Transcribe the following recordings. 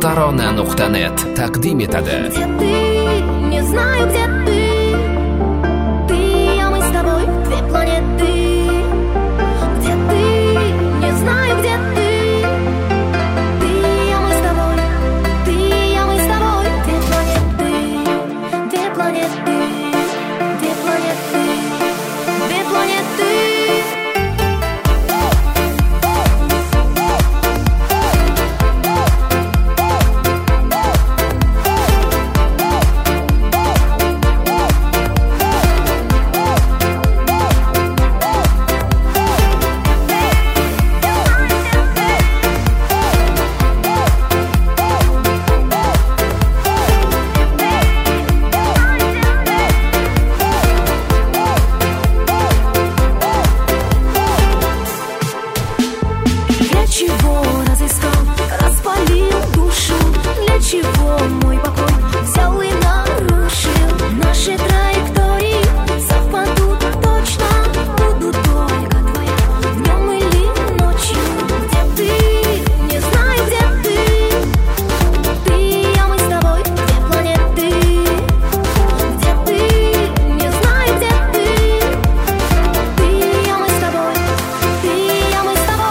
Tarona.net taqdim etadi. Где ты? Не знаю, где ты. Ты и я, мы с тобой две планеты. Где ты? Не знаю, где ты. Ты и я, мы с тобой. Ты и я, мы с тобой две планеты. Две планеты. Две планеты. Две планеты. Для чего разыскал, распалил душу? Для чего мой покой взял и нарушил? Наши траектории совпадут точно. Буду только твоя днем или ночью. Где ты? Не знаю, где ты. Ты и я, мы с тобой две планеты. Где ты? Не знаю, где ты. Ты и я, мы с тобой. Ты и я, мы с тобой.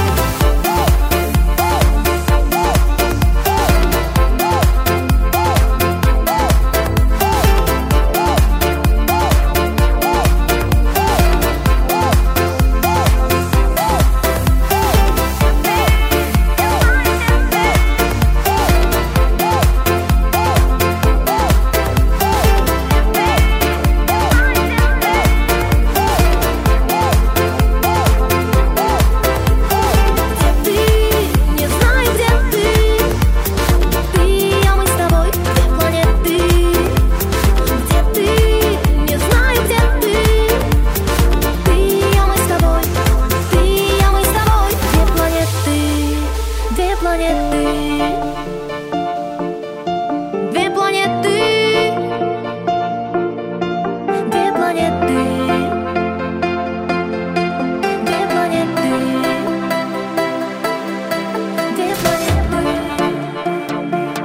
Не знаю, где ты. Ты и я, мы с тобой две планеты. Где ты? Не знаю, где ты. Ты и я, мы с тобой. Ты и я, мы с тобой две планеты. Две планеты. Две планеты. Две планеты. Две планеты. Две планеты.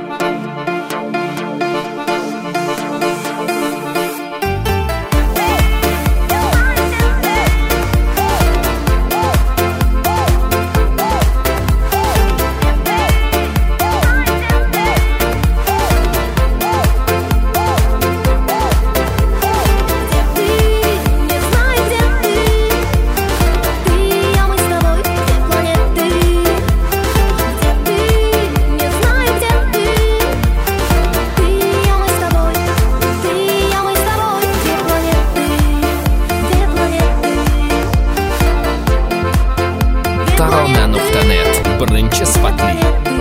Не знаю, где ты. Ты и я, мы с тобой две планеты. Где ты? Не знаю, где ты. Ты и я, мы с тобой. Ты и я, мы с тобой две планеты. Две планеты. Tarona.net birinchi sifatli